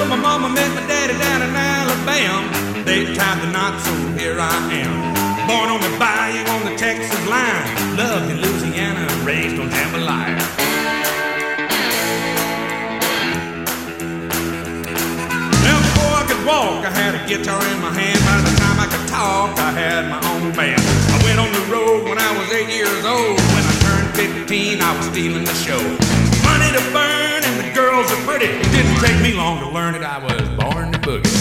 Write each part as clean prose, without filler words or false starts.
my mama met my daddy down in Alabama. They tied the knot, so here I am. Born on the bayou on the Texas line. Loved in Louisiana, raised on jambalaya. Now before I could walk, I had a guitar in my hand. By the time I could talk, I had my own band. I went on the road when I was 8 years old. When I turned 15, I was stealing the show. Money to burn and the girls are pretty. It didn't take me long to learn it. I was born to boogie.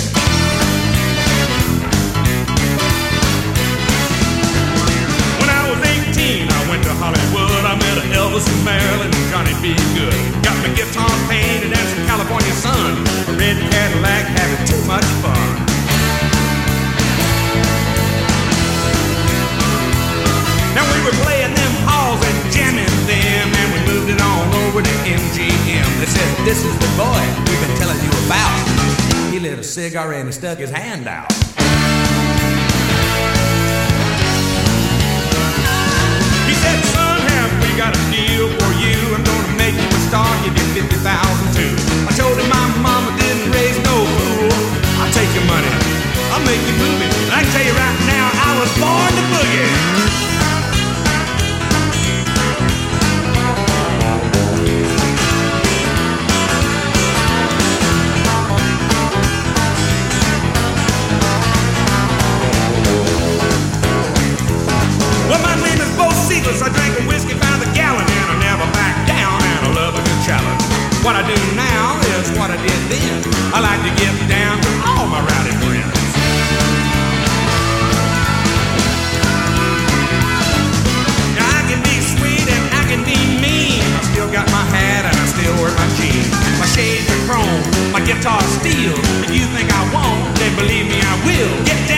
When I was 18, I went to Hollywood. I met Elvis and Marilyn and Johnny B. Good. Got my guitar painted and some California sun. A red Cadillac having too much fun. Now we were playing them halls and jamming them, and we moved it on over to MGM. They said, this is the boy we've been telling you about. He lit a cigar and he stuck his hand out. He said, son, have we got a deal for you? I'm gonna make you a star, give you 50,000 too. I told him my mama didn't raise no fool. I'll take your money, I'll make you move it. And I can tell you right now, I was born to boogie. I drank a whiskey by the gallon and I never backed down, and I love a good challenge. What I do now is what I did then. I like to get down to all my rowdy friends. Now I can be sweet and I can be mean. I still got my hat and I still wear my jeans. My shades are chrome, my guitar steel. If you think I won't, then believe me I will. Get down.